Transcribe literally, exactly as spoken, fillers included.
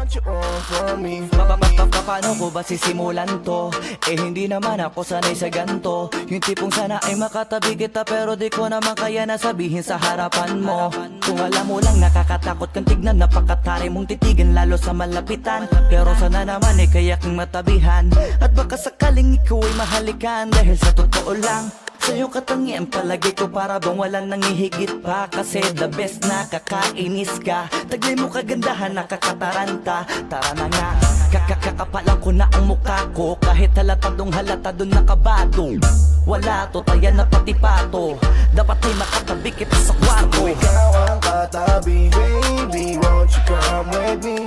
what you want from me. Paano ko ba sisimulan to? Eh hindi naman ako sanay sa ganto. Yung tipong sana ay makatabi kita, pero di ko naman kaya na sabihin sa harapan mo. Kung alam mo lang nakakatakot kang tignan, napakatari mong titigan lalo sa malapitan. Pero sana naman eh kaya kang matabihan, at baka sakaling ikaw ay mahalikan. Dahil sa totoo lang, sa'yo katangian palagi ko para bang walang nangihigit pa. Kasi the best, nakakainis ka. Taglay mo kagandahan, nakakataranta. Tara na nga, kakakapalan ko na ang mukha ko. Kahit halatadong halata dun nakabado. Wala to, taya na pati pato. Dapat ay makatabi kita sa kwarto. Kung ikaw ang katabi, baby, won't you come with me?